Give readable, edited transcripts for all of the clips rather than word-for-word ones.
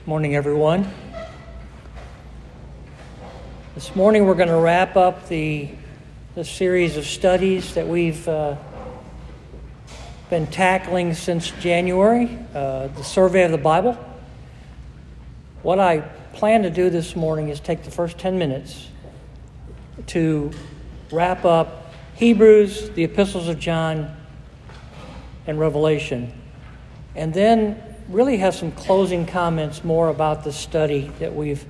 Morning, everyone. This morning we're going to wrap up the series of studies that we've been tackling since January, the survey of the Bible. What I plan to do this morning is take the first 10 minutes to wrap up Hebrews, the epistles of John, and Revelation, and then really have some closing comments more about the study that we've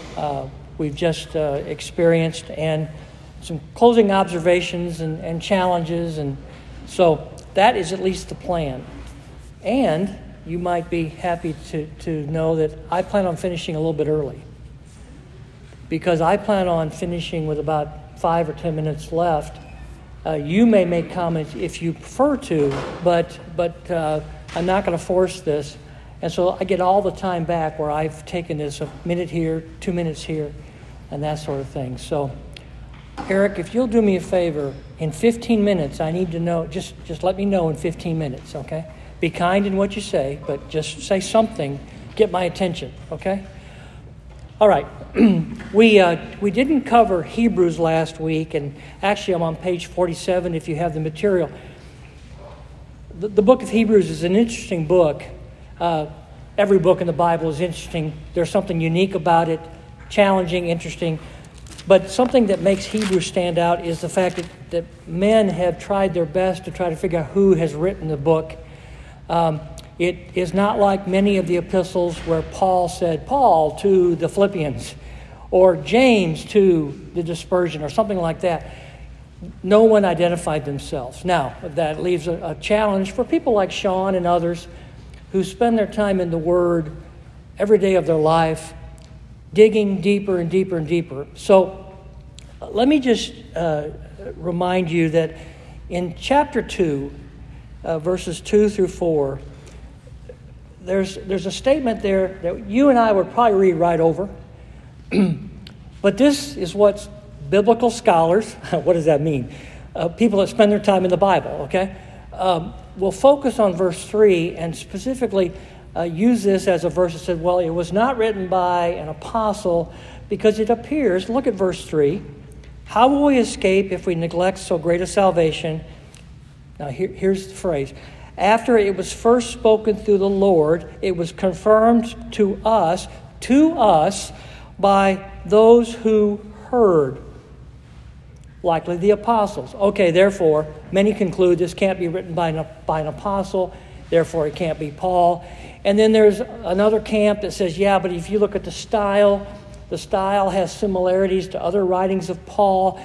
just experienced, and some closing observations and challenges. And so that is at least the plan. And you might be happy to know that I plan on finishing a little bit early, because I plan on finishing with about 5 or 10 minutes left. You may make comments if you prefer to, but I'm not going to force this. And so I get all the time back where I've taken this a minute here, 2 minutes here, and that sort of thing. So, Eric, if you'll do me a favor, in 15 minutes, I need to know, just let me know in 15 minutes, okay? Be kind in what you say, but just say something, get my attention, okay? All right. We didn't cover Hebrews last week, and actually I'm on page 47 if you have the material. The book of Hebrews is an interesting book. Every book in the Bible is interesting. There's something unique about it, challenging, interesting. But something that makes Hebrews stand out is the fact that men have tried their best to try to figure out who has written the book. It is not like many of the epistles where Paul said, Paul to the Philippians, or James to the dispersion, or something like that. No one identified themselves. Now, that leaves a challenge for people like Sean and others who spend their time in the Word every day of their life, digging deeper and deeper and deeper. So let me just remind you that in chapter 2, verses 2 through 4, there's a statement there that you and I would probably read right over. But this is what biblical scholars, what does that mean? People that spend their time in the Bible, okay? We'll focus on verse 3 and specifically use this as a verse that said, well, it was not written by an apostle, because it appears, look at verse 3, how will we escape if we neglect so great a salvation? Now here's the phrase. After it was first spoken through the Lord, it was confirmed to us by those who heard. Likely the apostles. Okay, therefore, many conclude this can't be written by an apostle, therefore it can't be Paul. And then there's another camp that says, yeah, but if you look at the style has similarities to other writings of Paul.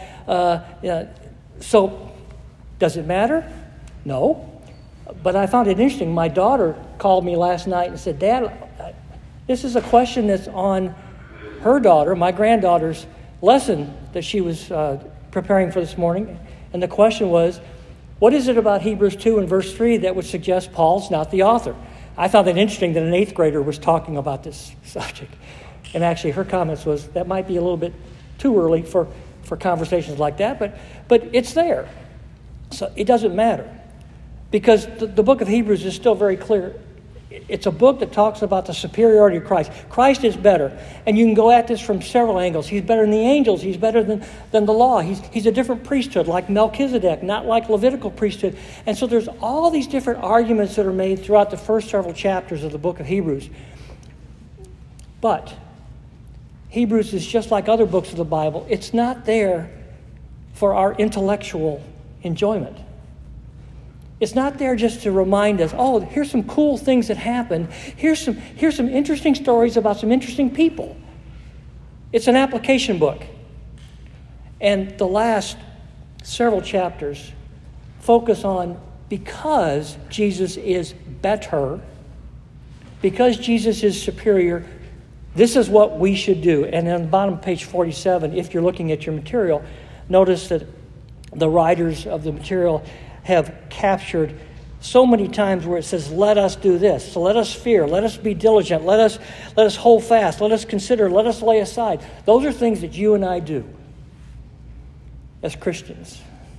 So, does it matter? No. But I found it interesting. My daughter called me last night and said, Dad, this is a question that's on her daughter, my granddaughter's lesson that she was preparing for this morning. And the question was, what is it about Hebrews 2 and verse 3 that would suggest Paul's not the author? I found it interesting that an 8th grader was talking about this subject. And actually her comments was, that might be a little bit too early for conversations like that, but it's there. So it doesn't matter. Because the book of Hebrews is still very clear. It's a book that talks about the superiority of Christ. Christ is better. And you can go at this from several angles. He's better than the angels. He's better than the law. He's a different priesthood, like Melchizedek, not like Levitical priesthood. And so there's all these different arguments that are made throughout the first several chapters of the book of Hebrews. But Hebrews is just like other books of the Bible. It's not there for our intellectual enjoyment. It's not there just to remind us, oh, here's some cool things that happened. Here's some interesting stories about some interesting people. It's an application book. And the last several chapters focus on, because Jesus is better, because Jesus is superior, this is what we should do. And on the bottom of page 47, if you're looking at your material, notice that the writers of the material have captured so many times where it says, let us do this. So let us fear. Let us be diligent. Let us hold fast. Let us consider. Let us lay aside. Those are things that you and I do as Christians.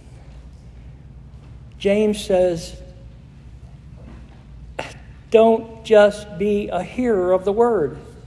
James says, don't just be a hearer of the word.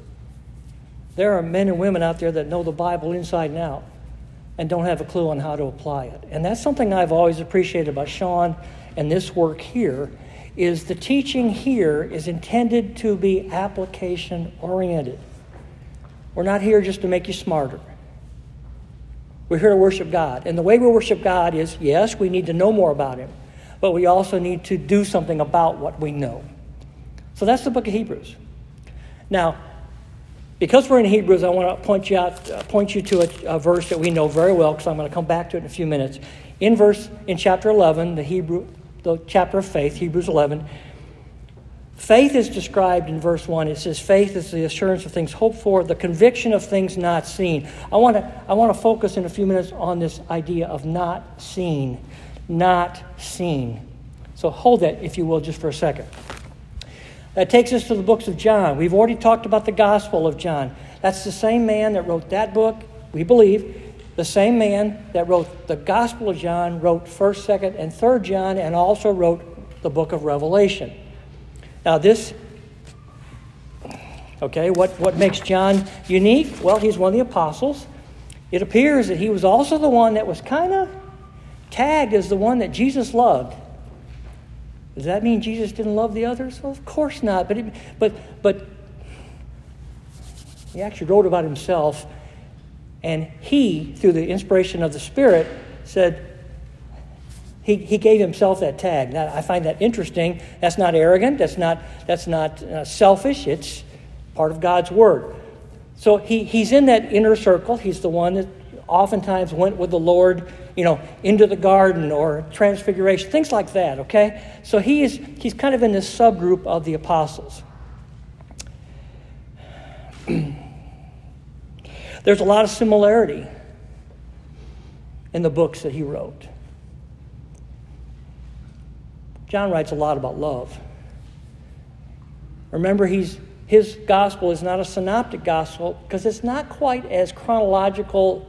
There are men and women out there that know the Bible inside and out and don't have a clue on how to apply it. And that's something I've always appreciated about Sean and this work here, is the teaching here is intended to be application-oriented. We're not here just to make you smarter. We're here to worship God. And the way we worship God is, yes, we need to know more about Him, but we also need to do something about what we know. So that's the book of Hebrews. Now, because we're in Hebrews, I want to point you to a verse that we know very well, because I'm going to come back to it in a few minutes. In chapter 11, the chapter of faith, Hebrews 11, faith is described in verse 1. It says, faith is the assurance of things hoped for, the conviction of things not seen. I want to focus in a few minutes on this idea of not seen. Not seen. So hold that, if you will, just for a second. That takes us to the books of John. We've already talked about the Gospel of John. That's the same man that wrote that book, we believe. The same man that wrote the Gospel of John wrote 1st, 2nd, and 3rd John, and also wrote the book of Revelation. Now what makes John unique? Well, he's one of the apostles. It appears that he was also the one that was kind of tagged as the one that Jesus loved. Does that mean Jesus didn't love the others? Well, of course not. But he actually wrote about himself, and he, through the inspiration of the Spirit, said he gave himself that tag. Now, I find that interesting. That's not arrogant. That's not selfish. It's part of God's Word. So he's in that inner circle. He's the one that oftentimes went with the Lord, into the garden or transfiguration, things like that, okay? So he's kind of in this subgroup of the apostles. There's a lot of similarity in the books that he wrote. John writes a lot about love. Remember, his gospel is not a synoptic gospel because it's not quite as chronologically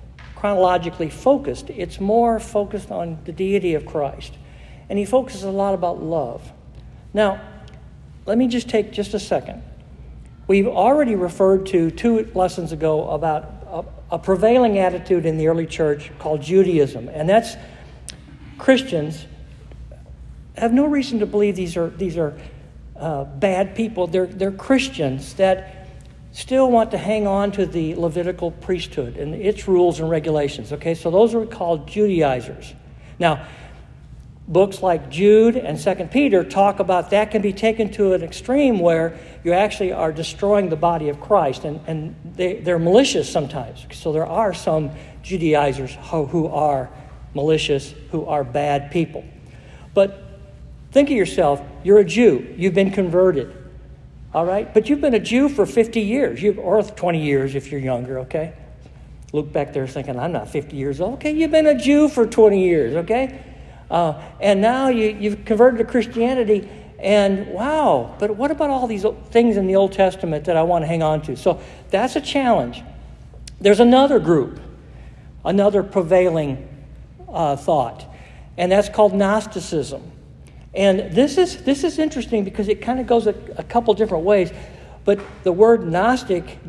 focused. It's more focused on the deity of Christ. And he focuses a lot about love. Now, let me just take just a second. We've already referred to 2 lessons ago about a prevailing attitude in the early church called Judaism. And that's Christians have no reason to believe these are bad people. They're Christians that still want to hang on to the Levitical priesthood and its rules and regulations. Okay, so those are called Judaizers. Now, books like Jude and 2 Peter talk about that can be taken to an extreme where you actually are destroying the body of Christ, and they're malicious sometimes. So there are some Judaizers who are malicious, who are bad people. But think of yourself, you're a Jew, you've been converted. All right? But you've been a Jew for 50 years, or 20 years if you're younger, okay? Luke back there thinking, I'm not 50 years old. Okay, you've been a Jew for 20 years, okay? And now you've converted to Christianity, and wow, but what about all these things in the Old Testament that I want to hang on to? So that's a challenge. There's another group, another prevailing thought, and that's called Gnosticism. And this is interesting because it kind of goes a couple different ways. But the word Gnostic,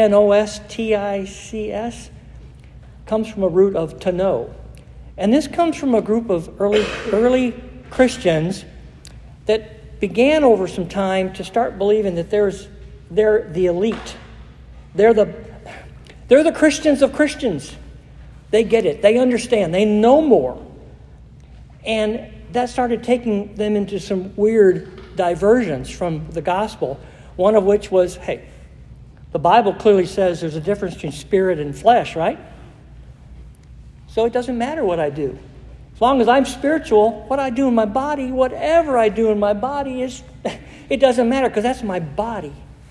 Gnostics, comes from a root of to know. And this comes from a group of early Christians that began over some time to start believing that they're the elite. They're the Christians of Christians. They get it. They understand. They know more. And that started taking them into some weird diversions from the gospel, one of which was, hey, the Bible clearly says there's a difference between spirit and flesh, right? So it doesn't matter what I do. As long as I'm spiritual, what I do in my body, whatever I do in my body, it doesn't matter because that's my body.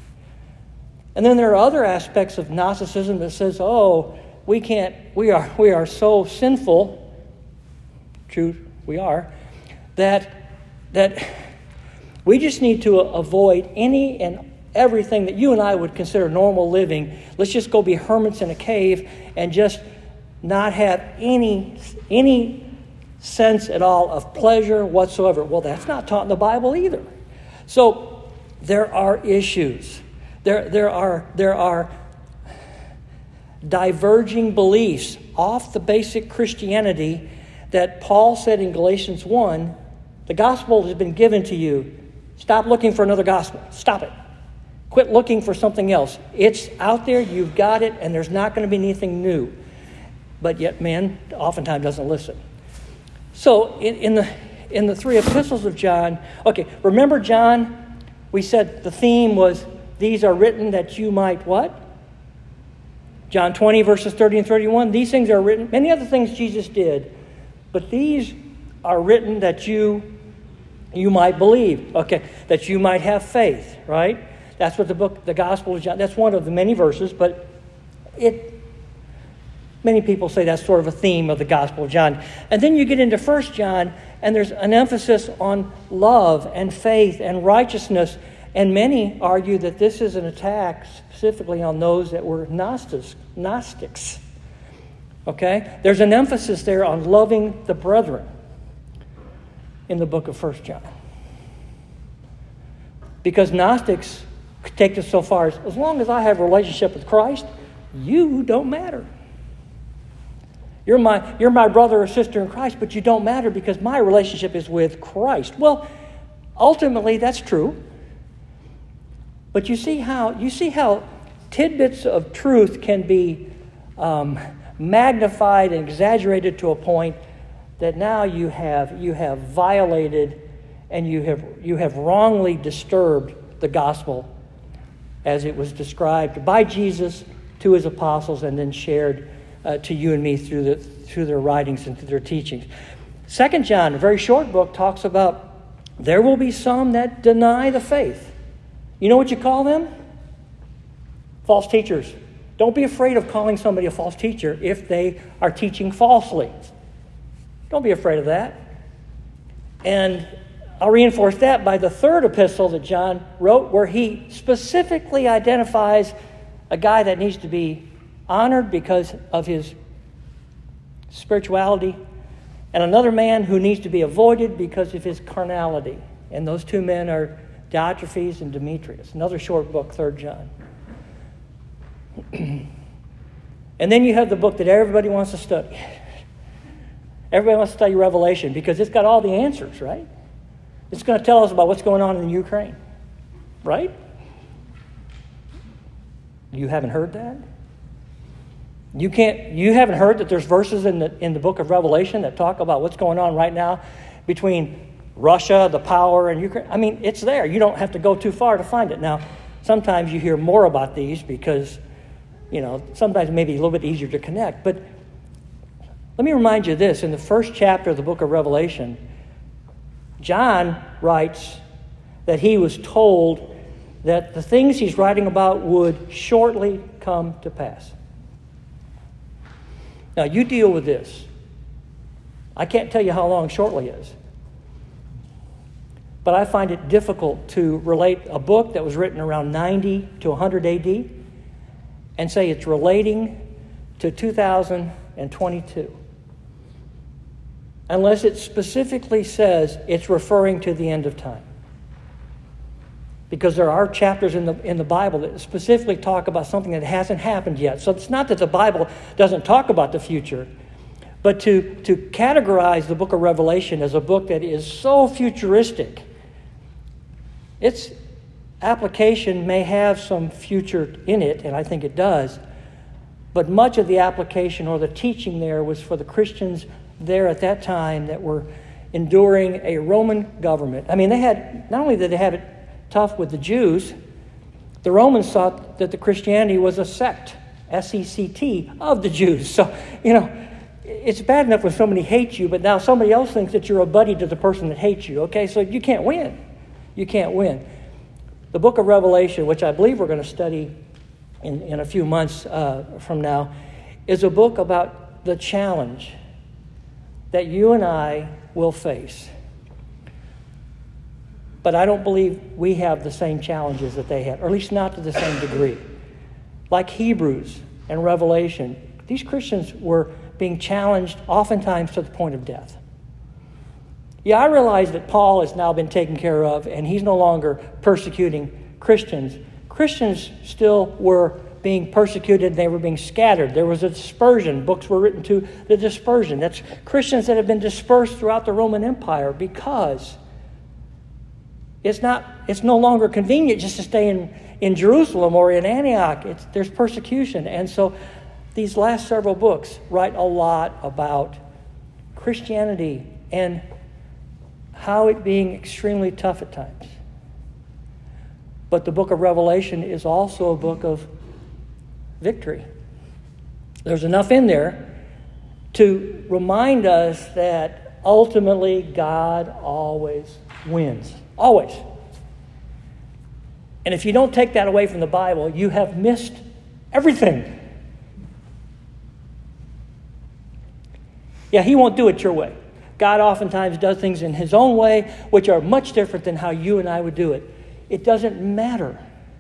And then there are other aspects of Gnosticism that says, oh, we are so sinful, true, we are, that we just need to avoid any and everything that you and I would consider normal living. Let's just go be hermits in a cave and just not have any sense at all of pleasure whatsoever. Well, that's not taught in the Bible either. So there are issues. There are diverging beliefs off the basic Christianity that Paul said in Galatians 1, the gospel has been given to you. Stop looking for another gospel. Stop it. Quit looking for something else. It's out there, you've got it, and there's not going to be anything new. But yet man oftentimes doesn't listen. So in the three epistles of John, okay, remember John, we said the theme was, these are written that you might what? John 20 verses 30 and 31, these things are written, many other things Jesus did, but these are written that you might believe, okay, that you might have faith, right? That's what the Gospel of John, that's one of the many verses, but many people say that's sort of a theme of the Gospel of John. And then you get into 1 John, and there's an emphasis on love and faith and righteousness, and many argue that this is an attack specifically on those that were Gnostics. Okay? There's an emphasis there on loving the brethren in the book of 1 John. Because Gnostics take this so far as long as I have a relationship with Christ, you don't matter. You're my brother or sister in Christ, but you don't matter because my relationship is with Christ. Well, ultimately that's true. But you see how tidbits of truth can be magnified and exaggerated to a point that now you have violated and you have wrongly disturbed the gospel as it was described by Jesus to his apostles and then shared to you and me through their writings and through their teachings. 2 John, a very short book, talks about there will be some that deny the faith. You know what you call them? False teachers. Don't be afraid of calling somebody a false teacher if they are teaching falsely. Don't be afraid of that. And I'll reinforce that by the third epistle that John wrote, where he specifically identifies a guy that needs to be honored because of his spirituality, and another man who needs to be avoided because of his carnality. And those two men are Diotrephes and Demetrius. Another short book, 3 John. And then you have the book that everybody wants to study. Everybody wants to study Revelation because it's got all the answers, right? It's going to tell us about what's going on in Ukraine, right? You haven't heard that? You haven't heard that there's verses in the book of Revelation that talk about what's going on right now between Russia, the power, and Ukraine? I mean, it's there. You don't have to go too far to find it. Now, sometimes you hear more about these because, sometimes it may be a little bit easier to connect. But let me remind you this. In the first chapter of the book of Revelation, John writes that he was told that the things he's writing about would shortly come to pass. Now, you deal with this. I can't tell you how long shortly is. But I find it difficult to relate a book that was written around 90 to 100 AD and say it's relating to 2022. Unless it specifically says it's referring to the end of time. Because there are chapters in the Bible that specifically talk about something that hasn't happened yet. So it's not that the Bible doesn't talk about the future, but to categorize the book of Revelation as a book that is so futuristic, its application may have some future in it, and I think it does, but much of the application or the teaching there was for the Christians there at that time that were enduring a Roman government. I mean, not only did they have it tough with the Jews, the Romans thought that the Christianity was a sect, S-E-C-T, of the Jews. So, it's bad enough when somebody hates you, but now somebody else thinks that you're a buddy to the person that hates you, okay? So you can't win. You can't win. The book of Revelation, which I believe we're going to study in a few months from now, is a book about the challenge that you and I will face. But I don't believe we have the same challenges that they had, or at least not to the same degree. Like Hebrews and Revelation, these Christians were being challenged oftentimes to the point of death. Yeah, I realize that Paul has now been taken care of and he's no longer persecuting Christians. Christians still were being persecuted, they were being scattered. There was a dispersion. Books were written to the dispersion. That's Christians that have been dispersed throughout the Roman Empire because it's no longer convenient just to stay in Jerusalem or in Antioch. There's persecution. And so these last several books write a lot about Christianity and how it being extremely tough at times. But the book of Revelation is also a book of victory. There's enough in there to remind us that ultimately God always wins. Always. And if you don't take that away from the Bible, you have missed everything. Yeah, he won't do it your way. God oftentimes does things in his own way, which are much different than how you and I would do it. It doesn't matter.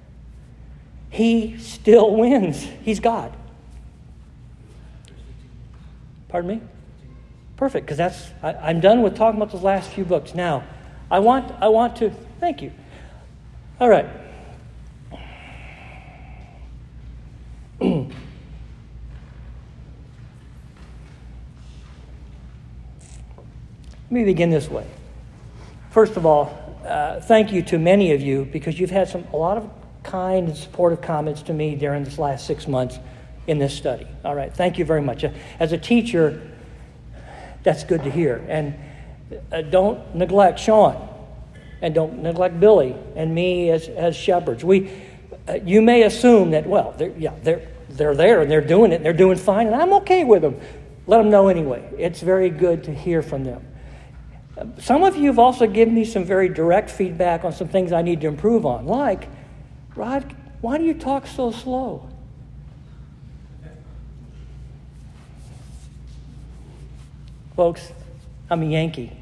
He still wins. He's God. Pardon me? Perfect, because I'm done with talking about those last few books. Now, I want to thank you. All right. Let me begin this way. First of all, thank you to many of you because you've had a lot of kind and supportive comments to me during this last 6 months in this study. All right, thank you very much. As a teacher, that's good to hear. And don't neglect Sean, and don't neglect Billy and me as shepherds. You may assume that they're there and they're doing it and they're doing fine, and I'm okay with them. Let them know anyway. It's very good to hear from them. Some of you have also given me some very direct feedback on some things I need to improve on, like, Rod, why do you talk so slow? Folks, I'm a Yankee.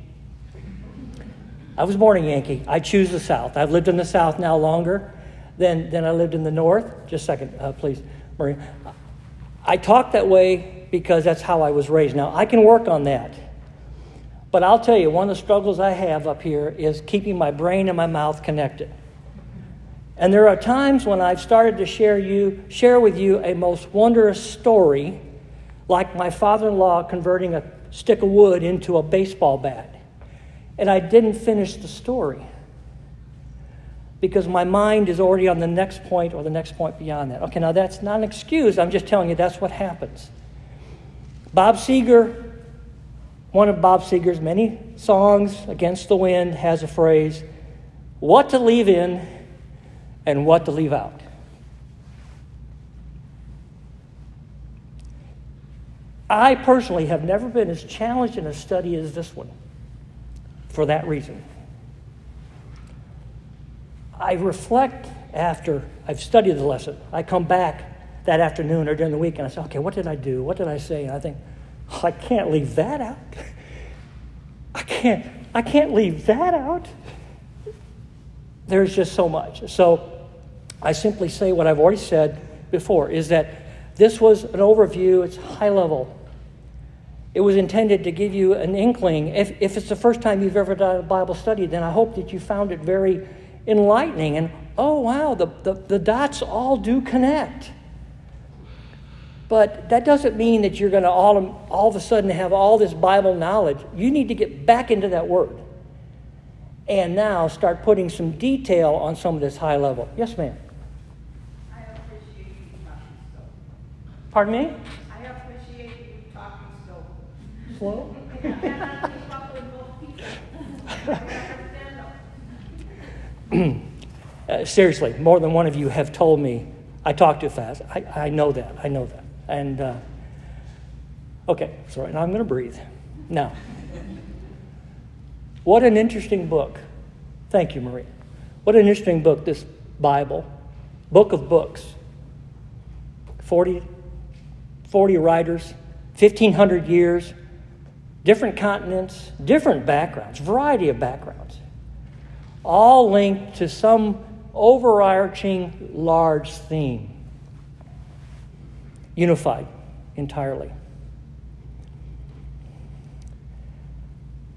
I was born a Yankee. I choose the South. I've lived in the South now longer than I lived in the North. Just a second, please, Maria. I talk that way because that's how I was raised. Now, I can work on that. But I'll tell you, one of the struggles I have up here is keeping my brain and my mouth connected. And there are times when I've started to share with you a most wondrous story, like my father-in-law converting a stick of wood into a baseball bat. And I didn't finish the story because my mind is already on the next point or the next point beyond that. Okay, now that's not an excuse. I'm just telling you that's what happens. Bob Seger, one of Bob Seger's many songs, Against the Wind, has a phrase, what to leave in and what to leave out. I personally have never been as challenged in a study as this one for that reason. I reflect after I've studied the lesson. I come back that afternoon or during the week and I say, okay, what did I do? What did I say? And I think, I can't leave that out. I can't leave that out. There's just so much. So I simply say what I've already said before, is that this was an overview. It's high level. It was intended to give you an inkling. If it's the first time you've ever done a Bible study, then I hope that you found it very enlightening. And, oh, wow, the dots all do connect. But that doesn't mean that you're going to all of a sudden have all this Bible knowledge. You need to get back into that Word. And now start putting some detail on some of this high level. Yes, ma'am? I appreciate you talking so. Pardon me? I appreciate you talking so. Slow? Seriously, more than one of you have told me I talk too fast. I know that. And, okay, so right now I'm going to breathe. Now, what an interesting book. Thank you, Maria. What an interesting book, this Bible. Book of books. 40 writers, 1,500 years, different continents, different backgrounds, variety of backgrounds, all linked to some overarching large theme. Unified entirely.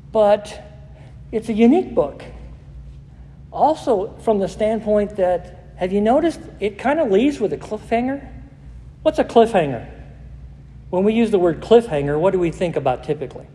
But it's a unique book. Also from the standpoint that have you noticed it kind of leaves with a cliffhanger? What's a cliffhanger? When we use the word cliffhanger, what do we think about typically?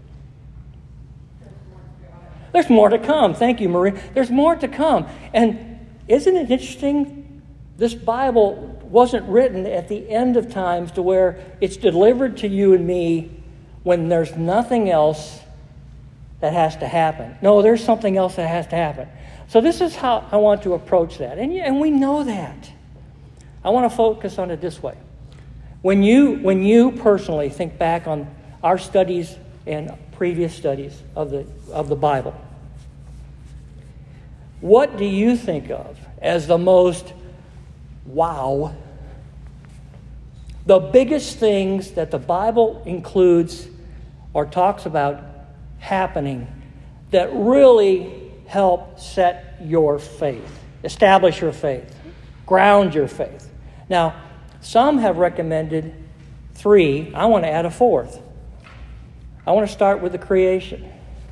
There's more to come. Thank you, Marie. There's more to come. And isn't it interesting? This Bible wasn't written at the end of times to where it's delivered to you and me when there's nothing else that has to happen. No, there's something else that has to happen. So this is how I want to approach that. And we know that. I want to focus on it this way. When you personally think back on our studies and previous studies of the Bible, what do you think of as the most wow, the biggest things that the Bible includes or talks about happening that really help set your faith, establish your faith, ground your faith? Now, some have recommended 3. I want to add a 4th. I want to start with the creation.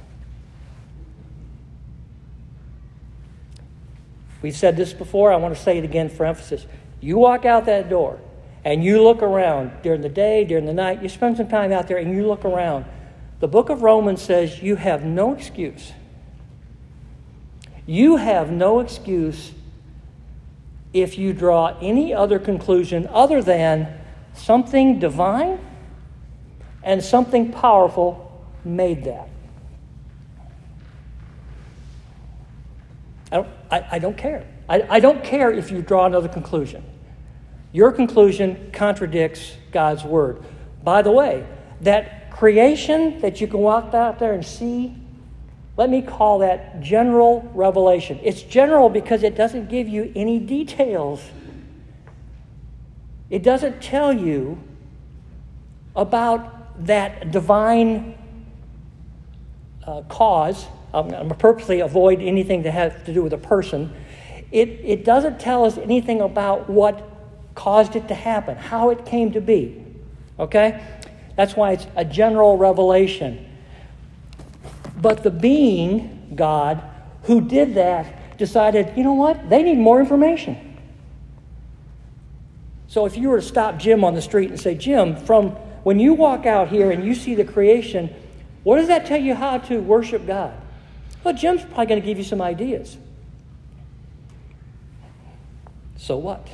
We've said this before. I want to say it again for emphasis. You walk out that door and you look around during the day, during the night. You spend some time out there and you look around. The book of Romans says you have no excuse. You have no excuse if you draw any other conclusion other than something divine and something powerful made that. I don't care. I don't care if you draw another conclusion. Your conclusion contradicts God's word. By the way, that creation that you can walk out there and see, let me call that general revelation. It's general because it doesn't give you any details. It doesn't tell you about that divine cause. I'm going to purposely avoid anything that has to do with a person. It doesn't tell us anything about what caused it to happen, how it came to be. Okay? That's why it's a general revelation. But the being, God, who did that, decided, you know what? They need more information. So if you were to stop Jim on the street and say, Jim, from when you walk out here and you see the creation, what does that tell you how to worship God? Well, Jim's probably going to give you some ideas. So what?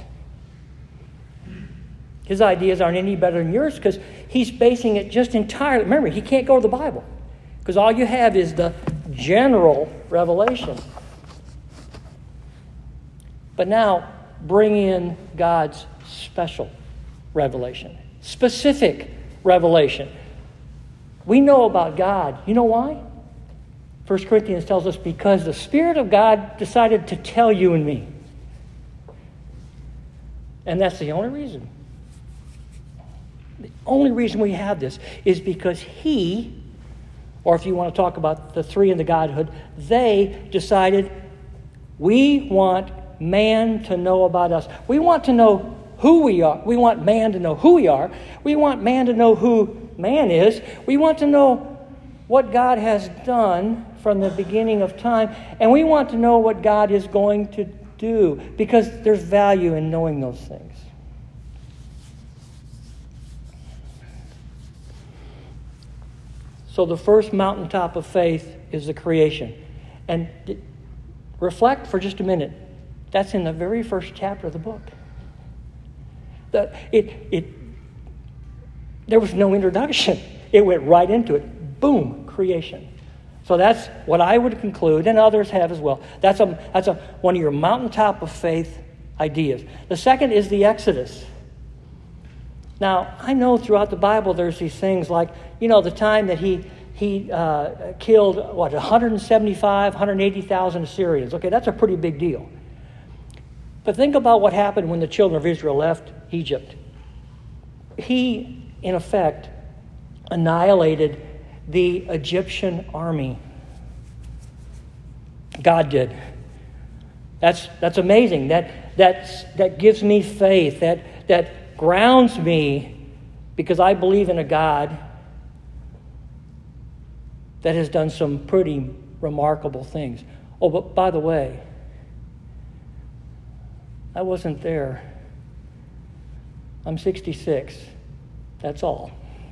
His ideas aren't any better than yours because he's basing it just entirely. Remember, he can't go to the Bible because all you have is the general revelation. But now, bring in God's special revelation, specific revelation. We know about God. You know why? 1 Corinthians tells us because the Spirit of God decided to tell you and me. And that's the only reason. The only reason we have this is because He, or if you want to talk about the 3 in the Godhood, they decided we want man to know about us. We want to know who we are. We want man to know who we are. We want man to know who man is. We want to know what God has done from the beginning of time. And we want to know what God is going to do because there's value in knowing those things. So the first mountaintop of faith is the creation. And reflect for just a minute. That's in the very first chapter of the book. There was no introduction. It went right into it. Boom, creation. So that's what I would conclude, and others have as well. That's one of your mountaintop of faith ideas. The second is the Exodus. Now, I know throughout the Bible there's these things like, the time that he killed, 175, 180,000 Assyrians. Okay, that's a pretty big deal. But think about what happened when the children of Israel left Egypt. He, in effect, annihilated the Egyptian army. God did. That's amazing. That gives me faith. That grounds me because I believe in a God that has done some pretty remarkable things. Oh, but by the way, I wasn't there. I'm 66. That's all.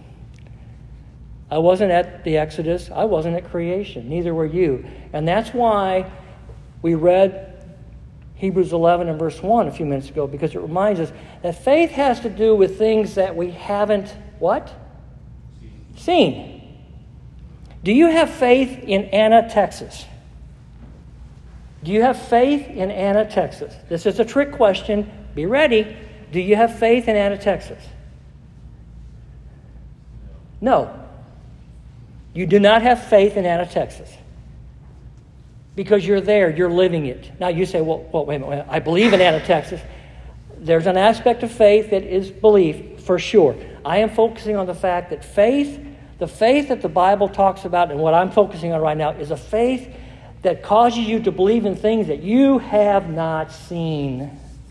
I wasn't at the Exodus. I wasn't at creation. Neither were you. And that's why we read Hebrews 11 and verse 1 a few minutes ago, because it reminds us that faith has to do with things that we haven't, what? Seen. Do you have faith in Anna, Texas? Do you have faith in Anna, Texas? This is a trick question. Be ready. Do you have faith in Anna, Texas? No. You do not have faith in Anna, Texas. Because you're there, you're living it. Now you say, well, wait a minute, I believe in Anna, Texas. There's an aspect of faith that is belief, for sure. I am focusing on the fact that faith, the faith that the Bible talks about, and what I'm focusing on right now, is a faith that causes you to believe in things that you have not seen.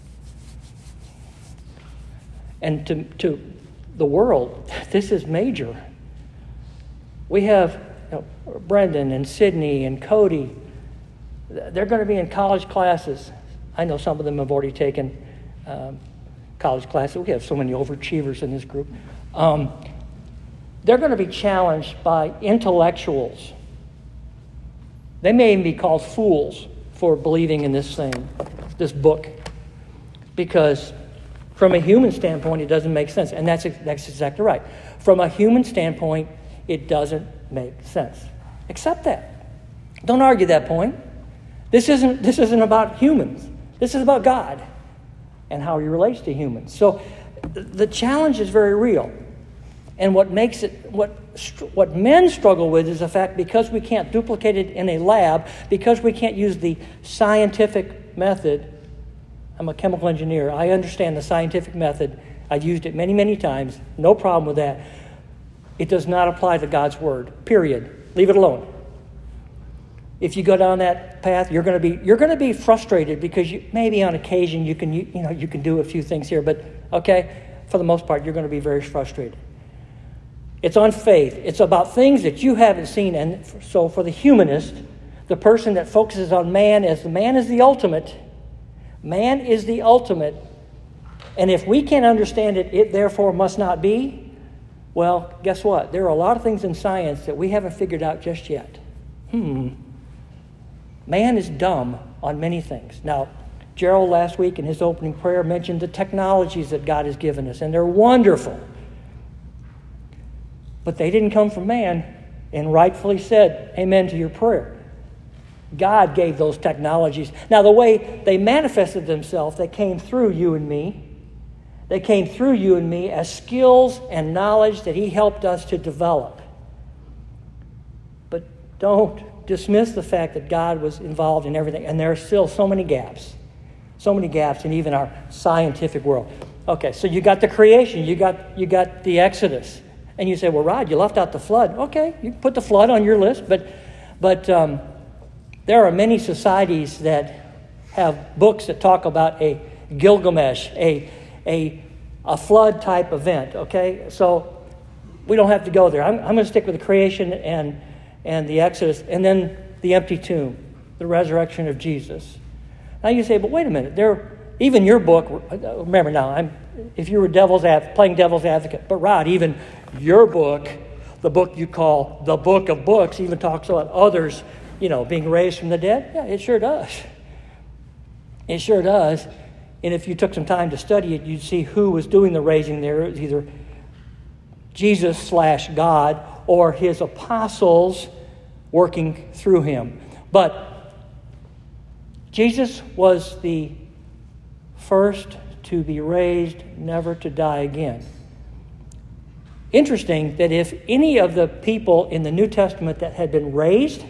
And to the world, this is major. We have Brendan and Sydney and Cody. They're going to be in college classes. I know some of them have already taken college classes. We have so many overachievers in this group. They're going to be challenged by intellectuals. They may even be called fools for believing in this thing, this book, because from a human standpoint, it doesn't make sense. And that's exactly right. From a human standpoint, it doesn't make sense. Accept that. Don't argue that point. This isn't about humans. This is about God and how He relates to humans. So the challenge is very real. And what makes it, what men struggle with is the fact, because we can't duplicate it in a lab, because we can't use the scientific method. I'm a chemical engineer. I understand the scientific method. I've used it many, many times. No problem with that. It does not apply to God's Word. Period. Leave it alone. If you go down that path, you're going to be frustrated, because maybe on occasion you can do a few things here, but okay, for the most part, you're going to be very frustrated. It's on faith. It's about things that you haven't seen. And so for the humanist, the person that focuses on man as the man is the ultimate, man is the ultimate, and if we can't understand it, it therefore must not be. Well, guess what? There are a lot of things in science that we haven't figured out just yet. Man is dumb on many things. Now, Gerald last week in his opening prayer mentioned the technologies that God has given us, and they're wonderful. But they didn't come from man, and rightfully said, amen to your prayer. God gave those technologies. Now, the way they manifested themselves, they came through you and me. They came through you and me as skills and knowledge that He helped us to develop. But don't dismiss the fact that God was involved in everything. And there are still so many gaps in even our scientific world. Okay, so you got the creation, you got the Exodus. And you say, well, Rod, you left out the flood. Okay, you can put the flood on your list, but there are many societies that have books that talk about a Gilgamesh, a flood type event. Okay, so we don't have to go there. I'm going to stick with the creation and the Exodus, and then the empty tomb, the resurrection of Jesus. Now you say, but wait a minute, even your book. Remember now, if you were playing devil's advocate, but Rod, even your book, the book you call the Book of Books, even talks about others, being raised from the dead. Yeah, it sure does. It sure does. And if you took some time to study it, you'd see who was doing the raising there. It was either Jesus/God or His apostles working through Him. But Jesus was the first to be raised, never to die again. Interesting that if any of the people in the New Testament that had been raised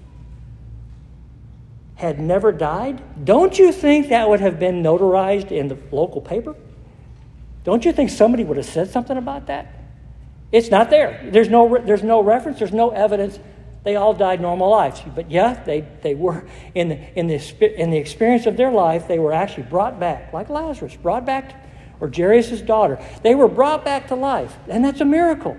had never died, don't you think that would have been notarized in the local paper? Don't you think somebody would have said something about that? It's not there. There's no reference. There's no evidence. They all died normal lives. But yeah, they were in the experience of their life. They were actually brought back, like Lazarus, or Jairus' daughter. They were brought back to life, and that's a miracle.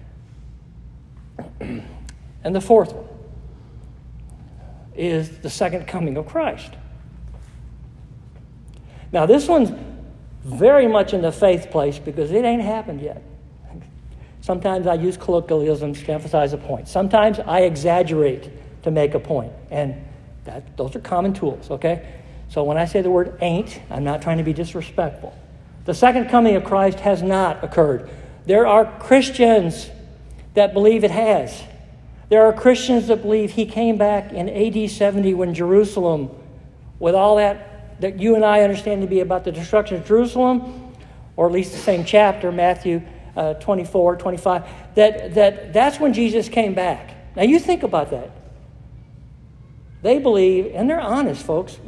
And the fourth one is the second coming of Christ. Now, this one's very much in the faith place because it ain't happened yet. Sometimes I use colloquialisms to emphasize a point. Sometimes I exaggerate to make a point. And those are common tools, okay? So when I say the word ain't, I'm not trying to be disrespectful. The second coming of Christ has not occurred. There are Christians that believe it has. There are Christians that believe he came back in AD 70 when Jerusalem, with all that you and I understand to be about the destruction of Jerusalem, or at least the same chapter, Matthew 24, 25, that's when Jesus came back. Now you think about that. They believe, and they're honest, folks.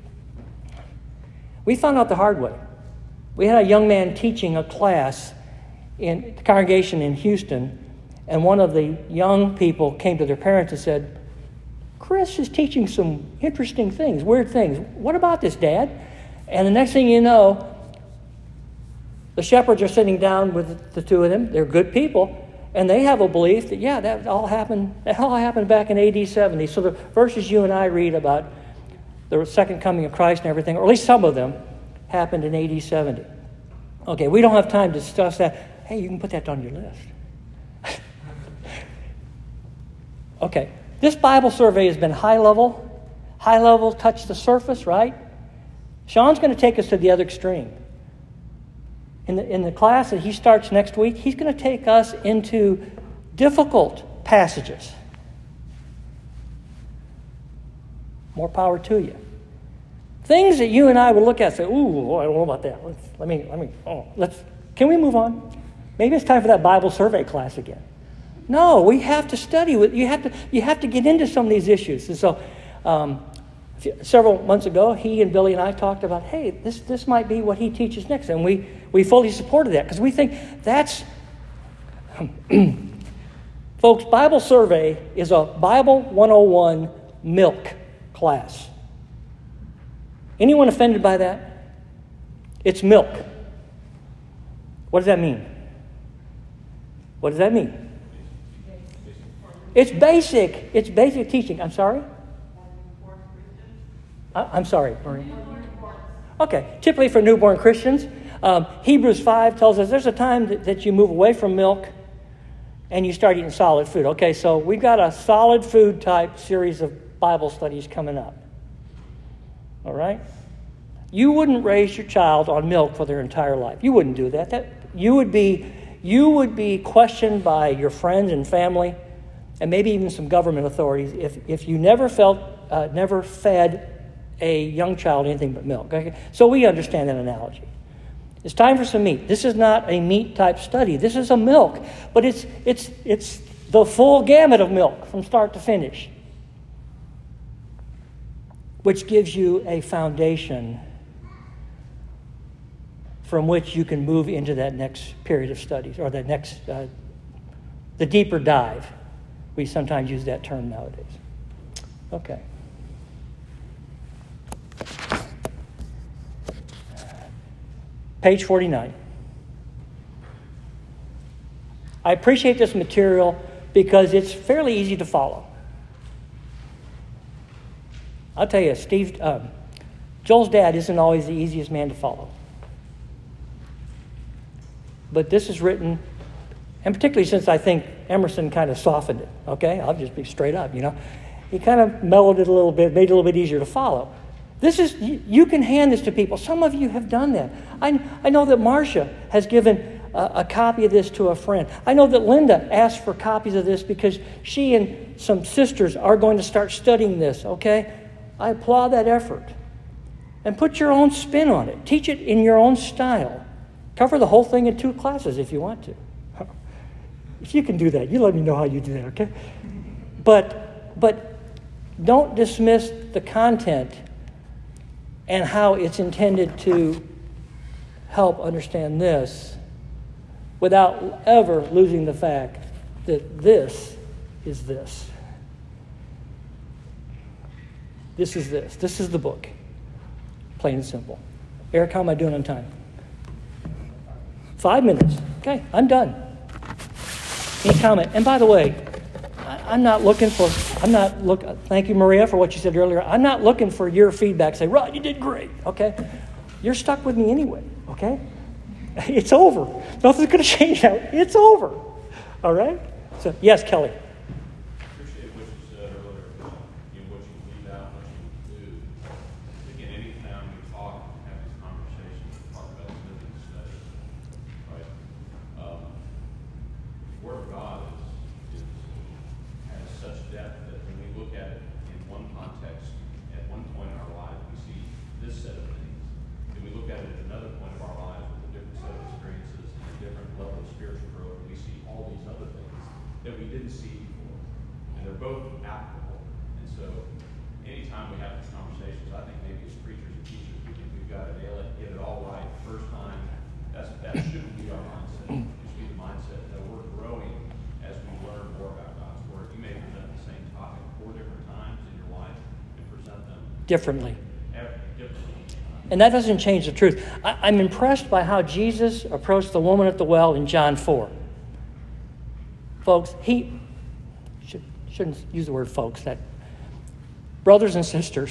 We found out the hard way. We had a young man teaching a class in the congregation in Houston, and one of the young people came to their parents and said, Chris is teaching some interesting things, weird things. What about this, Dad? And the next thing you know, the shepherds are sitting down with the two of them. They're good people. And they have a belief that, that all happened back in AD 70. So the verses you and I read about the second coming of Christ and everything, or at least some of them, happened in AD 70. Okay, we don't have time to discuss that. Hey, you can put that on your list. Okay, this Bible survey has been high level, touch the surface, right? Sean's going to take us to the other extreme. In the class that he starts next week, he's going to take us into difficult passages. More power to you. Things that you and I would look at and say, ooh, I don't know about that. Can we move on? Maybe it's time for that Bible survey class again. No, we have to study. You have to get into some of these issues. And so several months ago, he and Billy and I talked about, hey, this might be what he teaches next. And we fully supported that because we think that's... Folks, Bible survey is a Bible 101 milk class. Anyone offended by that? It's milk. What does that mean? What does that mean? It's basic. It's basic teaching. I'm sorry? I'm sorry, Maria. Okay, typically for newborn Christians. Hebrews 5 tells us there's a time that you move away from milk and you start eating solid food. Okay, so we've got a solid food type series of Bible studies coming up. All right? You wouldn't raise your child on milk for their entire life. You wouldn't do that. You would be questioned by your friends and family and maybe even some government authorities if you never fed a young child anything but milk. Okay? So we understand that analogy. It's time for some meat. This is not a meat type study. This is a milk, but it's the full gamut of milk from start to finish, which gives you a foundation from which you can move into that next period of studies or that next, the deeper dive. We sometimes use that term nowadays. Okay. Page 49. I appreciate this material because it's fairly easy to follow. I'll tell you, Joel's dad isn't always the easiest man to follow. But this is written, and particularly since I think Emerson kind of softened it, okay? I'll just be straight up, He kind of mellowed it a little bit, made it a little bit easier to follow. You can hand this to people. Some of you have done that. I know that Marcia has given a copy of this to a friend. I know that Linda asked for copies of this because she and some sisters are going to start studying this, okay? I applaud that effort. And put your own spin on it. Teach it in your own style. Cover the whole thing in 2 classes if you want to. If you can do that, you let me know how you do that, okay? But don't dismiss the content and how it's intended to help understand this without ever losing the fact that this is this. This is this. This is the book. Plain and simple. Eric, how am I doing on time? 5 minutes. Okay, I'm done. Any comment? And by the way, thank you, Maria, for what you said earlier. I'm not looking for your feedback. Say, Rod, you did great. Okay? You're stuck with me anyway, okay? It's over. Nothing's going to change now. It's over. All right? So, yes, Kelly. Appreciate what you said earlier about what you leave out, what you do. Again, anytime we talk, have these conversations, talk about living study, right? The Word of God has such depth that when we look at it in one context, at one point in our life, we see this set of things. Then we look at it at another point of our lives with a different set of experiences and a different level of spiritual growth, and we see all these other things that we didn't see before. And they're both applicable. And so anytime we have these conversations, I think maybe as preachers and teachers, we think we've got to nail it, get it all right the first time. That shouldn't be our mindset. It should be the mindset that we're growing as we learn more about God's Word. You may present the same topic 4 different times in your life and present them Differently. differently. And that doesn't change the truth. I'm impressed by how Jesus approached the woman at the well in John 4. Folks, he shouldn't use the word folks. That brothers and sisters,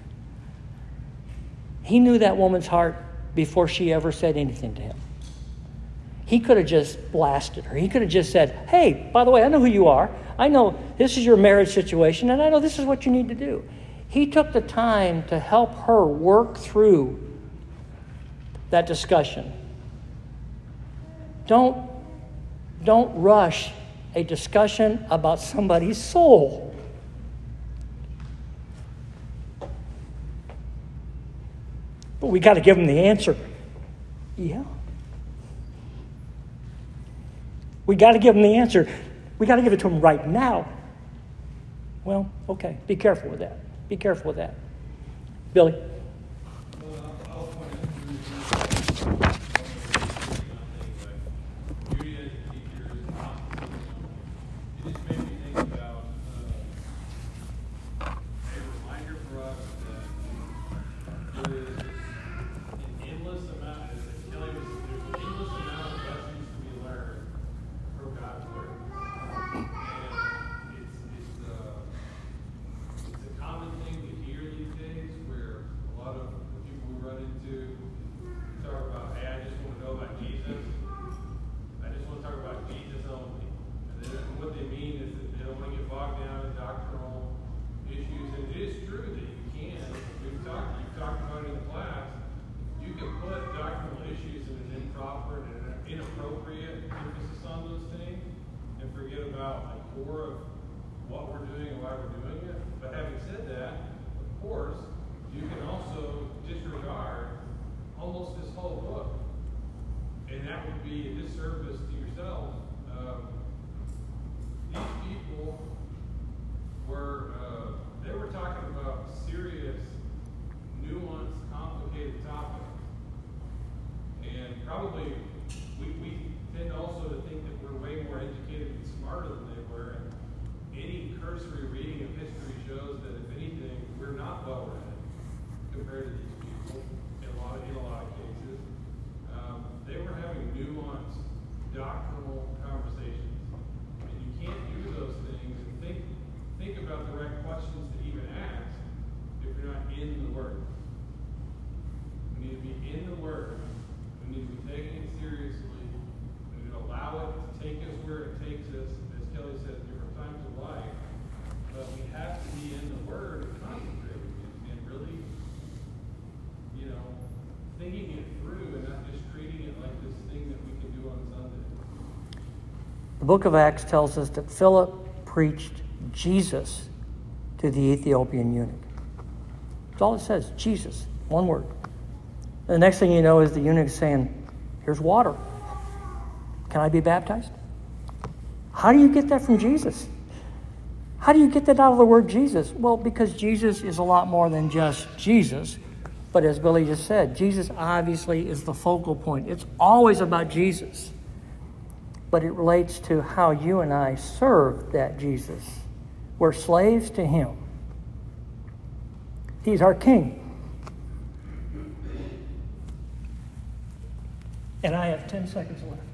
he knew that woman's heart before she ever said anything to him. He could have just blasted her. He could have just said, hey, by the way, I know who you are. I know this is your marriage situation, and I know this is what you need to do. He took the time to help her work through that discussion. Don't rush a discussion about somebody's soul. But we got to give them the answer. Yeah. We got to give them the answer. We got to give it to them right now. Well, okay. Be careful with that. Be careful with that. Billy? The book of Acts tells us that Philip preached Jesus to the Ethiopian eunuch. That's all it says, Jesus, one word. And the next thing you know is the eunuch saying, here's water. Can I be baptized? How do you get that from Jesus? How do you get that out of the word Jesus? Well, because Jesus is a lot more than just Jesus. But as Billy just said, Jesus obviously is the focal point. It's always about Jesus. But it relates to how you and I serve that Jesus. We're slaves to him. He's our king. And I have 10 seconds left.